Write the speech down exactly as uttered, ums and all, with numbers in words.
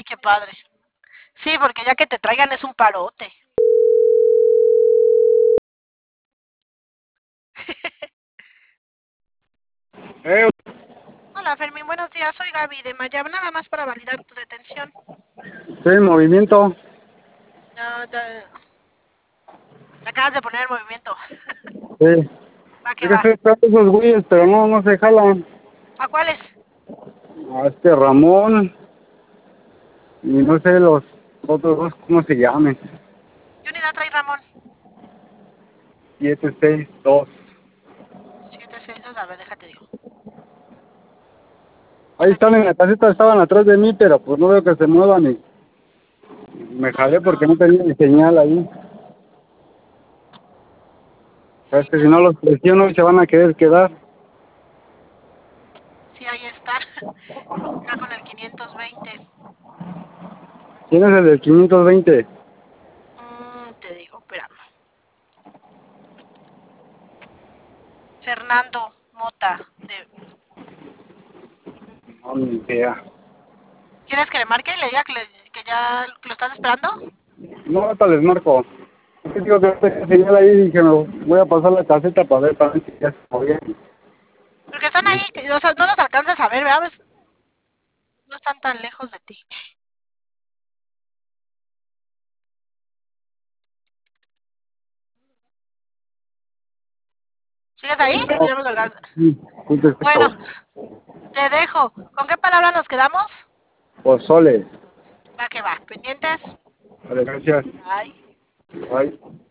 Ay, qué padre. Sí, porque ya que te traigan es un parote. Eh, Hola, Fermín, buenos días. Soy Gaby de Mayab, nada más para validar tu detención. Estoy en movimiento. No, te, te acabas de poner en movimiento. Sí. Va Es que que va. estoy esperando esos güeyes, pero no, no se jalan. ¿A cuáles? A este Ramón y no sé los otros dos, ¿cómo se llamen? ¿Qué unidad trae Ramón? Siete, seis, dos. Siete seis dos. A ver, déjate digo. Ahí están Déjate en digo. la caseta, estaban atrás de mí, pero pues no veo que se muevan y me Ay, jalé porque no no. tenía ni señal ahí. Es Sí, que te si no digo. los presiono y se van a querer quedar. Sí, ahí están. Acá con el quinientos veinte. ¿Quién es el del quinientos veinte? Mm, te digo, espérame. Fernando Mota. De... No, ni idea. ¿Quieres que le marque y le diga que, le- que ya que lo estás esperando? No, ahorita les marco. Es que digo que no tenía señal ahí y dije, no, voy a pasar la caseta para ver, para ver si ya se movían. Porque están ahí, que- o sea, no los alcanzas a ver, ¿verdad? Pues, no están tan lejos de ti. ¿Sigues ahí? ¿O No, ya me colgaste? sí, punto Bueno, exacto. te dejo. ¿Con qué palabra nos quedamos? Pozole. Va que va. Pendientes. Vale, gracias. Bye. Bye.